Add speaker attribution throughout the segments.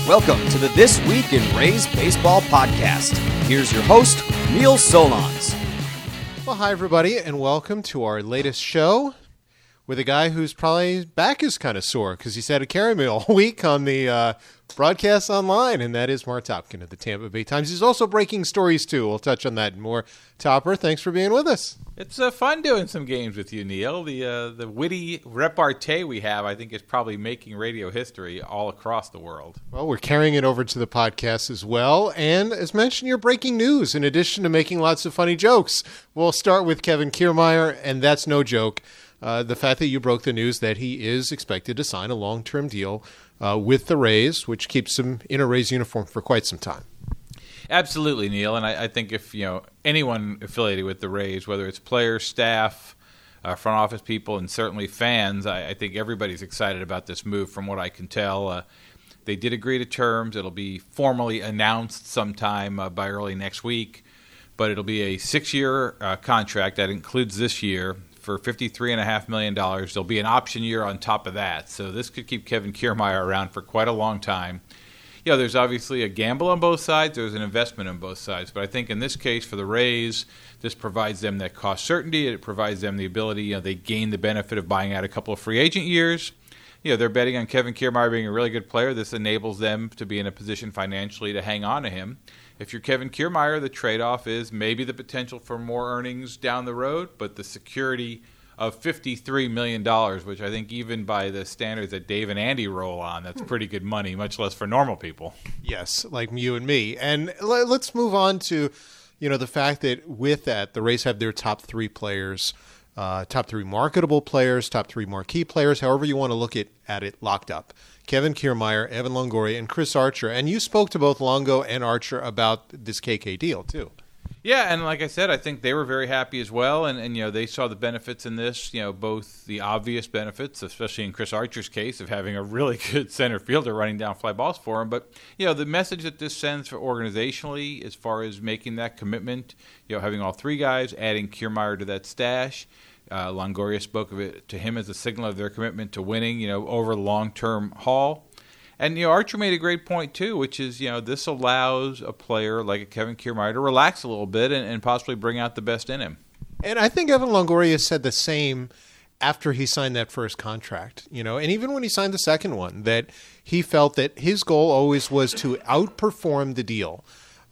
Speaker 1: Welcome to the This Week in Rays Baseball podcast. Here's your host, Neil Solondz.
Speaker 2: Well, hi, everybody, and welcome to our latest show with a guy whose probably back is kind of sore because he's had to carry me all week on the broadcast online, and that is Mark Topkin of the Tampa Bay Times. He's also breaking stories, too. We'll touch on that more. Topper, thanks for being with us.
Speaker 3: It's fun doing some games with you, Neil. The witty repartee we have, I think, is probably making radio history all across the world.
Speaker 2: Well, we're carrying it over to the podcast as well. And as mentioned, you're breaking news in addition to making lots of funny jokes. We'll start with Kevin Kiermaier, and that's no joke. The fact that you broke the news that he is expected to sign a long-term deal with the Rays, which keeps him in a Rays uniform for quite some time.
Speaker 3: Absolutely, Neil. And I think if anyone affiliated with the Rays, whether it's players, staff, front office people, and certainly fans, I think everybody's excited about this move from what I can tell. They did agree to terms. It'll be formally announced sometime by early next week. But it'll be a 6-year contract that includes this year for $53.5 million. There'll be an option year on top of that. So this could keep Kevin Kiermaier around for quite a long time. There's obviously a gamble on both sides. There's an investment on both sides. But I think in this case for the Rays, this provides them that cost certainty. It provides them the ability, they gain the benefit of buying out a couple of free agent years. They're betting on Kevin Kiermaier being a really good player. This enables them to be in a position financially to hang on to him. If you're Kevin Kiermaier, the trade-off is maybe the potential for more earnings down the road, but the security of $53 million, which I think even by the standards that Dave and Andy roll on, that's pretty good money, much less for normal people.
Speaker 2: Yes, like you and me. And let's move on to, the fact that with that, the Rays have their top three players, top three marketable players, top three marquee players, however you want to look at it, locked up. Kevin Kiermaier, Evan Longoria, and Chris Archer. And you spoke to both Longo and Archer about this KK deal, too.
Speaker 3: Yeah, and like I said, I think they were very happy as well, and they saw the benefits in this, both the obvious benefits, especially in Chris Archer's case, of having a really good center fielder running down fly balls for him, but, the message that this sends for organizationally as far as making that commitment, having all three guys, adding Kiermaier to that stash. Longoria spoke of it to him as a signal of their commitment to winning, over long-term haul. And, Archer made a great point, too, which is, this allows a player like a Kevin Kiermaier to relax a little bit and possibly bring out the best in him.
Speaker 2: And I think Evan Longoria said the same after he signed that first contract, and even when he signed the second one, that he felt that his goal always was to outperform the deal.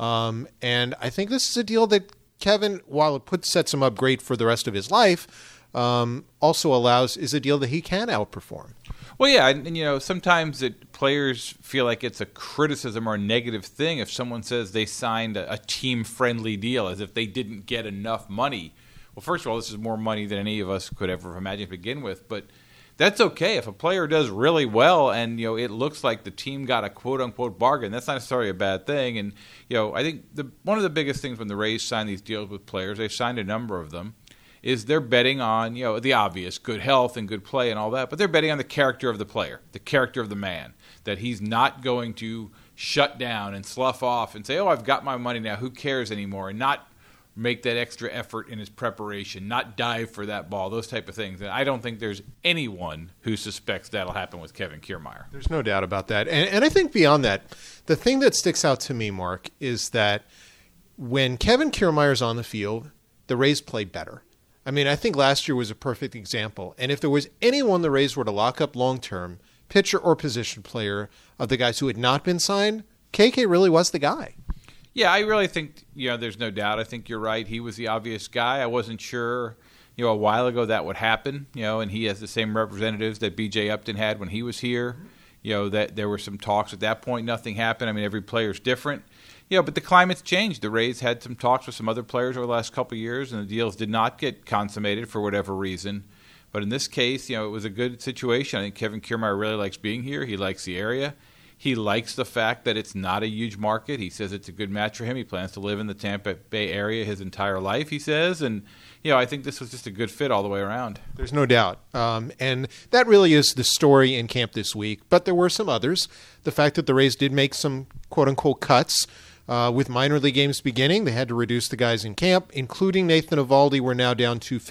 Speaker 2: And I think this is a deal that Kevin, while it sets him up great for the rest of his life, also is a deal that he can outperform.
Speaker 3: Well, yeah, and sometimes players feel like it's a criticism or a negative thing if someone says they signed a team-friendly deal, as if they didn't get enough money. Well, first of all, this is more money than any of us could ever imagine to begin with, but that's okay. If a player does really well and, it looks like the team got a quote-unquote bargain, that's not necessarily a bad thing. And, I think one of the biggest things when the Rays sign these deals with players, they've signed a number of them, is they're betting on, the obvious, good health and good play and all that, but they're betting on the character of the player, the character of the man, that he's not going to shut down and slough off and say, I've got my money now, who cares anymore, and not make that extra effort in his preparation, not dive for that ball, those type of things. And I don't think there's anyone who suspects that'll happen with Kevin Kiermaier.
Speaker 2: There's no doubt about that. And I think beyond that, the thing that sticks out to me, Mark, is that when Kevin Kiermaier's on the field, the Rays play better. I mean, I think last year was a perfect example. And if there was anyone the Rays were to lock up long-term, pitcher or position player, of the guys who had not been signed, KK really was the guy.
Speaker 3: Yeah, I really think, there's no doubt. I think you're right. He was the obvious guy. I wasn't sure, a while ago that would happen, and he has the same representatives that B.J. Upton had when he was here. That there were some talks at that point. Nothing happened. I mean, every player's different. But the climate's changed. The Rays had some talks with some other players over the last couple of years, and the deals did not get consummated for whatever reason. But in this case, it was a good situation. I think Kevin Kiermaier really likes being here. He likes the area. He likes the fact that it's not a huge market. He says it's a good match for him. He plans to live in the Tampa Bay area his entire life, he says. And, I think this was just a good fit all the way around.
Speaker 2: There's no doubt. And that really is the story in camp this week. But there were some others. The fact that the Rays did make some quote-unquote cuts. With minor league games beginning, they had to reduce the guys in camp, including Nathan Eovaldi. We're now down to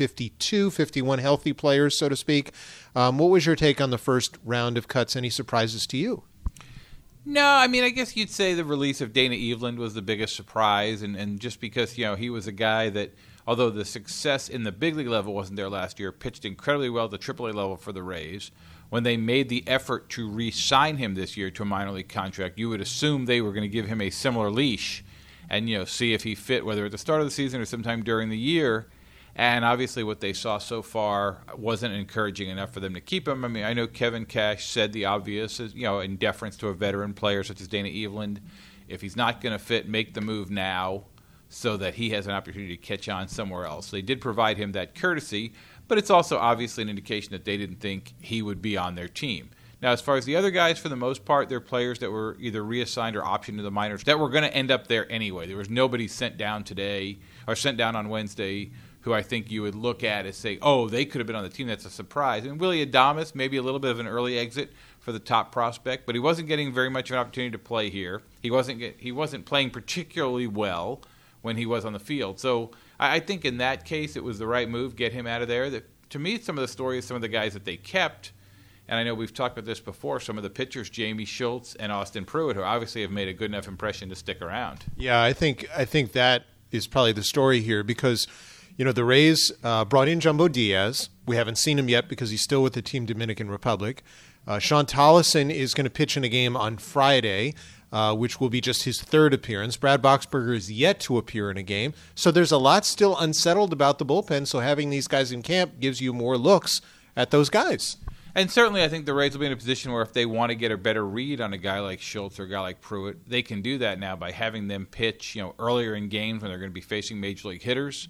Speaker 2: 51 healthy players, so to speak. What was your take on the first round of cuts? Any surprises to you?
Speaker 3: No, I mean, I guess you'd say the release of Dana Eveland was the biggest surprise, and just because, he was a guy that, although the success in the big league level wasn't there last year, pitched incredibly well at the AAA level for the Rays. When they made the effort to re-sign him this year to a minor league contract, you would assume they were going to give him a similar leash and, see if he fit, whether at the start of the season or sometime during the year. And obviously what they saw so far wasn't encouraging enough for them to keep him. I mean, I know Kevin Cash said the obvious, in deference to a veteran player such as Dana Eveland, if he's not going to fit, make the move now so that he has an opportunity to catch on somewhere else. They did provide him that courtesy, but it's also obviously an indication that they didn't think he would be on their team. Now, as far as the other guys, for the most part, they're players that were either reassigned or optioned to the minors that were going to end up there anyway. There was nobody sent down today or sent down on Wednesday who I think you would look at as say, oh, they could have been on the team. That's a surprise. And Willy Adames, maybe a little bit of an early exit for the top prospect, but he wasn't getting very much of an opportunity to play here. He wasn't playing particularly well when he was on the field. So I think in that case it was the right move, get him out of there. To me, some of the stories, some of the guys that they kept, and I know we've talked about this before, some of the pitchers, Jamie Schultz and Austin Pruitt, who obviously have made a good enough impression to stick around.
Speaker 2: Yeah, I think that is probably the story here because the Rays brought in Jumbo Diaz. We haven't seen him yet because he's still with the Team Dominican Republic. Sean Tollison is going to pitch in a game on Friday, which will be just his third appearance. Brad Boxberger is yet to appear in a game. So there's a lot still unsettled about the bullpen, so having these guys in camp gives you more looks at those guys.
Speaker 3: And certainly I think the Rays will be in a position where if they want to get a better read on a guy like Schultz or a guy like Pruitt, they can do that now by having them pitch earlier in games when they're going to be facing major league hitters.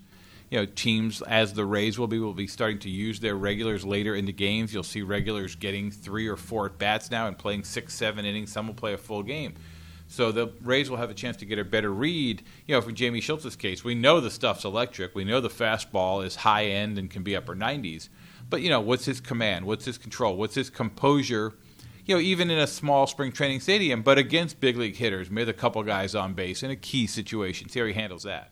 Speaker 3: Teams, as the Rays will be starting to use their regulars later into games. You'll see regulars getting 3 or 4 at-bats now and playing 6, 7 innings. Some will play a full game. So the Rays will have a chance to get a better read. For Jamie Schultz's case, we know the stuff's electric. We know the fastball is high-end and can be upper 90s. But, what's his command? What's his control? What's his composure? Even in a small spring training stadium, but against big league hitters, with a couple guys on base in a key situation. See how he handles that.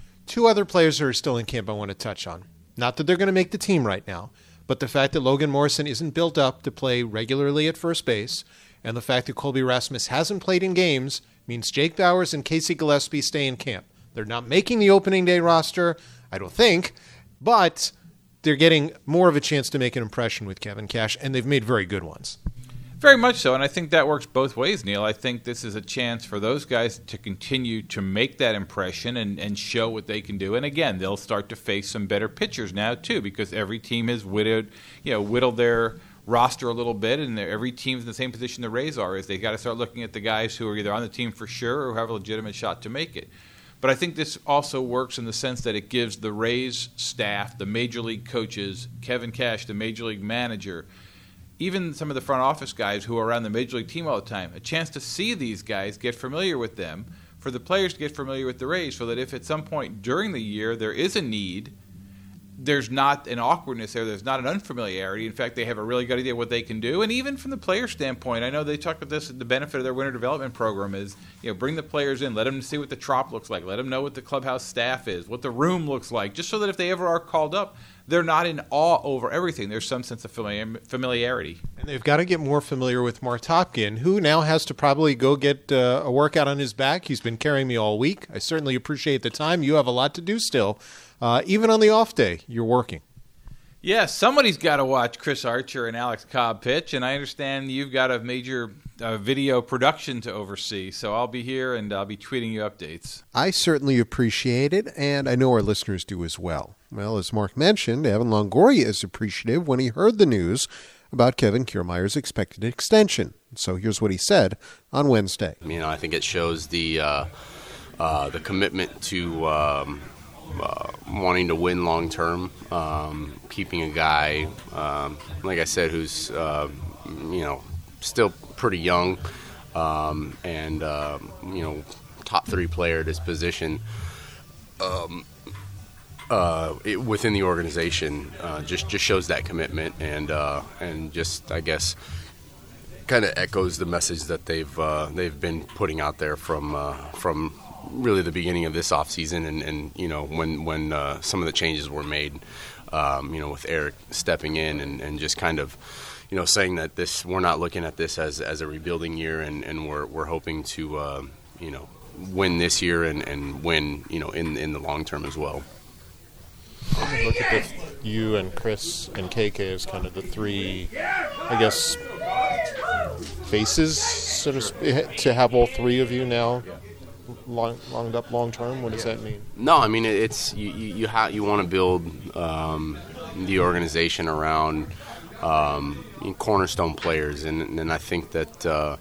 Speaker 2: 2 other players who are still in camp I want to touch on. Not that they're going to make the team right now, but the fact that Logan Morrison isn't built up to play regularly at first base, and the fact that Colby Rasmus hasn't played in games means Jake Bauers and Casey Gillespie stay in camp. They're not making the opening day roster, I don't think, but they're getting more of a chance to make an impression with Kevin Cash, and they've made very good ones.
Speaker 3: Very much so, and I think that works both ways, Neil. I think this is a chance for those guys to continue to make that impression and show what they can do. And again, they'll start to face some better pitchers now, too, because every team has whittled their roster a little bit, and every team's in the same position the Rays are, is they've got to start looking at the guys who are either on the team for sure or have a legitimate shot to make it. But I think this also works in the sense that it gives the Rays staff, the major league coaches, Kevin Cash, the major league manager, even some of the front office guys who are around the major league team all the time, a chance to see these guys, get familiar with them, for the players to get familiar with the Rays, so that if at some point during the year there is a need, there's not an awkwardness there, there's not an unfamiliarity. In fact, they have a really good idea of what they can do. And even from the player standpoint, I know they talk about this, the benefit of their winter development program is, bring the players in, let them see what the trop looks like, let them know what the clubhouse staff is, what the room looks like, just so that if they ever are called up, they're not in awe over everything. There's some sense of familiarity.
Speaker 2: And they've got to get more familiar with Mark Topkin, who now has to probably go get a workout on his back. He's been carrying me all week. I certainly appreciate the time. You have a lot to do still. Even on the off day, you're working.
Speaker 3: Yeah, somebody's got to watch Chris Archer and Alex Cobb pitch, and I understand you've got a major video production to oversee, so I'll be here and I'll be tweeting you updates.
Speaker 2: I certainly appreciate it, and I know our listeners do as well. Well, as Mark mentioned, Evan Longoria is appreciative when he heard the news about Kevin Kiermaier's expected extension. So here's what he said on Wednesday.
Speaker 4: I think it shows the commitment to wanting to win long term, keeping a guy, like I said, who's still pretty young, and top 3 player at his position. Within the organization, just shows that commitment, and just, I guess, kind of echoes the message that they've been putting out there from really the beginning of this offseason, and when some of the changes were made, with Eric stepping in and just kind of, saying that we're not looking at this as a rebuilding year, and we're hoping to win this year and win in the long term as well.
Speaker 2: Look at you and Chris and KK as kind of the three, I guess, faces, so to speak, to have all three of you now longed up long term. What does that mean?
Speaker 4: No, I mean it's you want to build the organization around cornerstone players, and I think that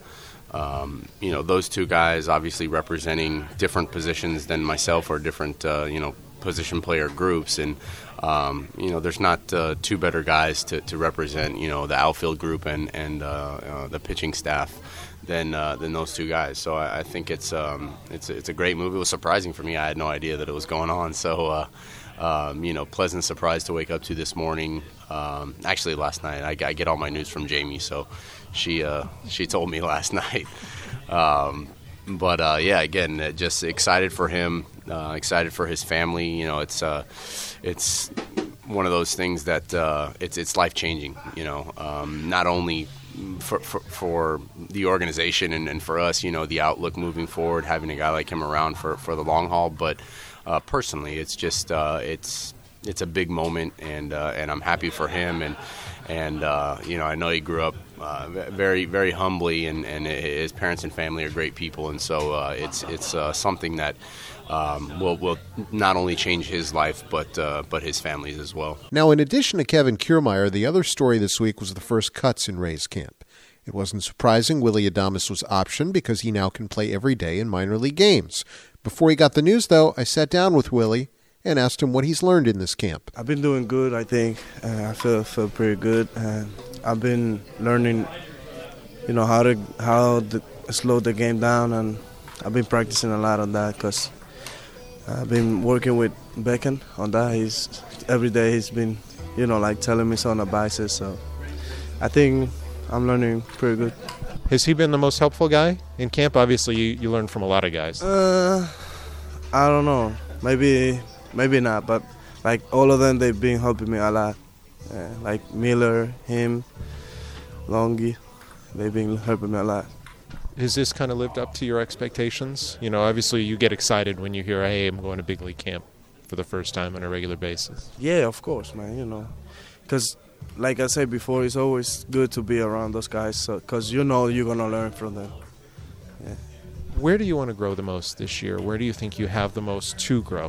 Speaker 4: those two guys obviously representing different positions than myself or different position player groups, and there's not two better guys to represent the outfield group and the pitching staff than those two guys. So I think it's a great move. It was surprising for me. I had no idea that it was going on. So pleasant surprise to wake up to this morning. Actually, last night I get all my news from Jamie, so she told me last night. But again, just excited for him, excited for his family. It's one of those things that it's life changing. Not only for the organization and for us, the outlook moving forward, having a guy like him around for the long haul, but personally, it's just it's a big moment, and I'm happy for him, and I know he grew up very, very humbly, and his parents and family are great people, and so it's something that will not only change his life but his family's as well.
Speaker 2: Now, in addition to Kevin Kiermaier, the other story this week was the first cuts in Rays camp. It wasn't surprising Willy Adames was optioned because he now can play every day in minor league games. Before he got the news, though, I sat down with Willy and asked him what he's learned in this camp.
Speaker 5: I've been doing good, I think. I feel pretty good. I've been learning, how to slow the game down, and I've been practicing a lot on that because I've been working with Beckham on that. Every day he's been, telling me some advices. So I think I'm learning pretty good.
Speaker 2: Has he been the most helpful guy in camp? Obviously, you learn from a lot of guys.
Speaker 5: I don't know. Maybe not, but all of them, they've been helping me a lot. Like Miller, him, Longy, they've been helping me a lot.
Speaker 2: Has this kind of lived up to your expectations? Obviously you get excited when you hear, hey, I'm going to big league camp for the first time on a regular basis.
Speaker 5: Yeah, of course, man, because like I said before, it's always good to be around those guys because you're going to learn from them. Yeah.
Speaker 2: Where do you want to grow the most this year? Where do you think you have the most to grow?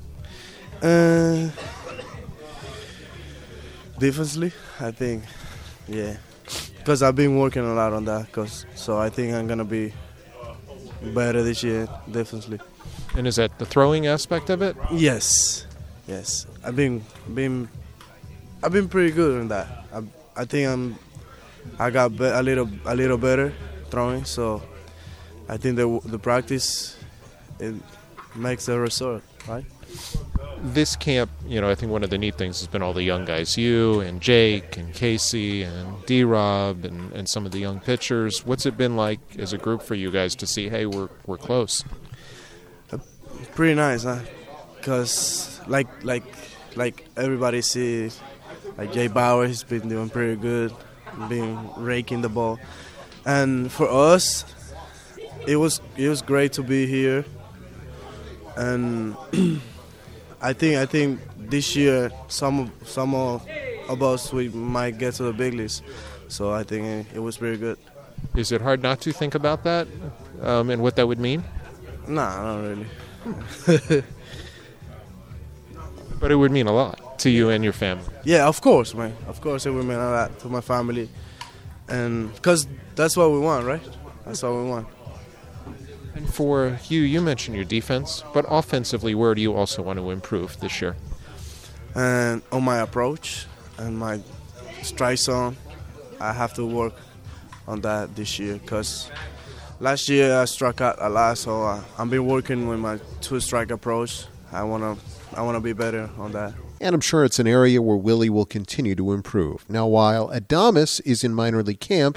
Speaker 5: Defensively, I think, yeah. Because I've been working a lot on that, so I think I'm going to be better this year, defensively.
Speaker 2: And is that the throwing aspect of it?
Speaker 5: Yes. I've been pretty good in that. I think I got a little better throwing, so I think the practice, it makes the result, right?
Speaker 2: This camp, I think one of the neat things has been all the young guys, you and Jake and Casey and D-Rob and some of the young pitchers. What's it been like as a group for you guys to see, hey, we're close?
Speaker 5: Pretty nice, huh? Because like everybody sees, like Jay Bauer, he's been doing pretty good, been raking the ball. And for us, it was great to be here. And I think this year some of us we might get to the big leagues, so I think it was very good.
Speaker 2: Is it hard not to think about that and what that would mean?
Speaker 5: Nah, not really.
Speaker 2: But it would mean a lot to you and your family.
Speaker 5: Yeah, of course, man. Of course, it would mean a lot to my family, and because that's what we want, right? That's what we want.
Speaker 2: And for you mentioned your defense, but offensively, where do you also want to improve this year?
Speaker 5: And on my approach and my strike zone, I have to work on that this year because last year I struck out a lot, so I've been working with my two-strike approach. I wanna be better on that.
Speaker 2: And I'm sure it's an area where Willy will continue to improve. Now, while Adames is in minor league camp,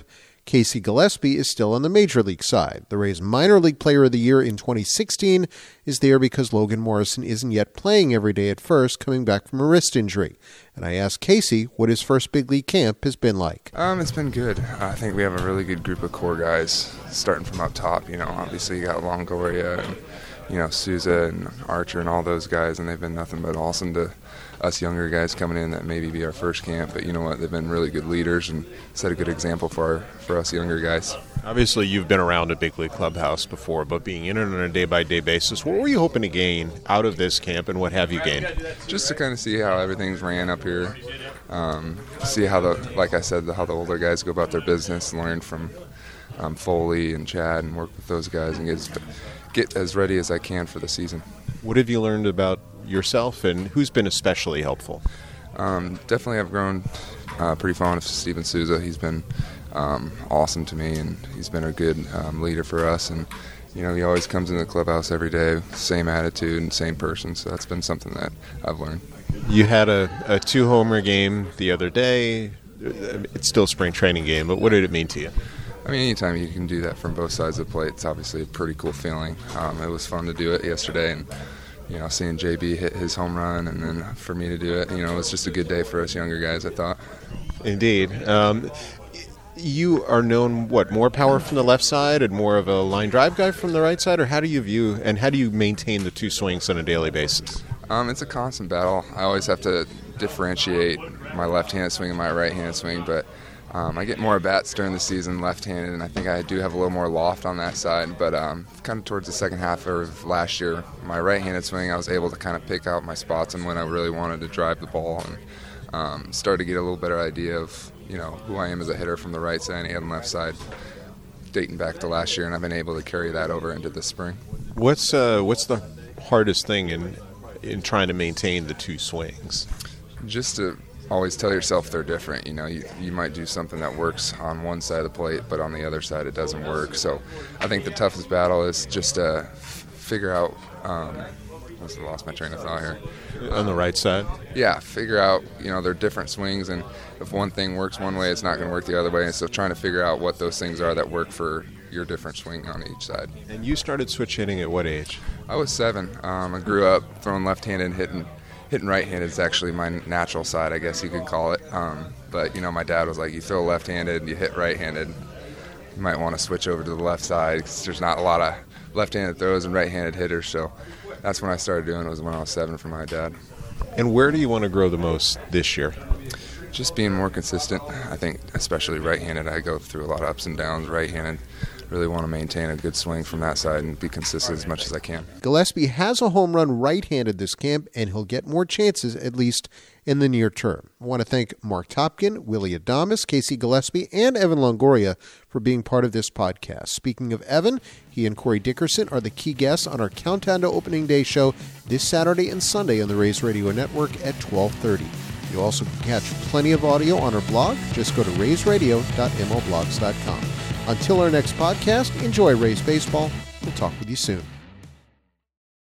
Speaker 2: Casey Gillespie is still on the Major League side. The Rays Minor League Player of the Year in 2016 is there because Logan Morrison isn't yet playing every day at first, coming back from a wrist injury. And I asked Casey what his first big league camp has been like.
Speaker 6: It's been good. I think we have a really good group of core guys starting from up top. Obviously you got Longoria and, Souza and Archer and all those guys, and they've been nothing but awesome to us younger guys coming in that maybe be our first camp. But you know what? They've been really good leaders and set a good example for us younger guys.
Speaker 2: Obviously, you've been around a big league clubhouse before, but being in it on a day-by-day basis, what were you hoping to gain out of this camp, and what have you gained?
Speaker 6: Just to kind of see how everything's ran up here, see how like I said, how the older guys go about their business, learn from Foley and Chad, and work with those guys and get as ready as I can for the season.
Speaker 2: What have you learned about yourself, and who's been especially helpful?
Speaker 6: Definitely I've grown pretty fond of Steven Souza. He's been awesome to me, and he's been a good leader for us. And he always comes into the clubhouse every day, same attitude and same person. So that's been something that I've learned. You had a 2-homer game the other day. It's still a spring training game, but what did it mean to you? I mean, anytime you can do that from both sides of the plate, it's obviously a pretty cool feeling. It was fun to do it yesterday, and seeing JB hit his home run, and then for me to do it, it was just a good day for us younger guys, I thought. Indeed. You are known, more power from the left side and more of a line drive guy from the right side, or how do you maintain the two swings on a daily basis? It's a constant battle. I always have to differentiate my left-handed swing and my right-handed swing, but I get more at-bats during the season left-handed, and I think I do have a little more loft on that side. But kind of towards the second half of last year, my right-handed swing, I was able to kind of pick out my spots and when I really wanted to drive the ball, and start to get a little better idea of who I am as a hitter from the right side and left side, dating back to last year, and I've been able to carry that over into this spring. What's the hardest thing in trying to maintain the two swings? Just to always tell yourself they're different. You might do something that works on one side of the plate, but on the other side it doesn't work. So I think the toughest battle is just to figure out I lost my train of thought here. On the right side? Yeah, figure out, they're different swings, and if one thing works one way, it's not going to work the other way. And so trying to figure out what those things are that work for your different swing on each side. And you started switch hitting at what age? I was 7. I grew up throwing left-handed and hitting right-handed is actually my natural side, I guess you could call it. But, my dad was like, you throw left-handed, you hit right-handed, you might want to switch over to the left side because there's not a lot of left-handed throws and right-handed hitters. So that's when I started doing it, was when I was 7 from my dad. And where do you want to grow the most this year? Just being more consistent. I think especially right-handed, I go through a lot of ups and downs right-handed. Really want to maintain a good swing from that side and be consistent as much as I can. Gillespie has a home run right-handed this camp, and he'll get more chances, at least in the near term. I want to thank Mark Topkin, Willie Adames, Casey Gillespie, and Evan Longoria for being part of this podcast. Speaking of Evan, he and Corey Dickerson are the key guests on our Countdown to Opening Day show this Saturday and Sunday on the Rays Radio Network at 12:30. You also can catch plenty of audio on our blog. Just go to raysradio.mlblogs.com. Until our next podcast, enjoy Rays baseball. We'll talk with you soon.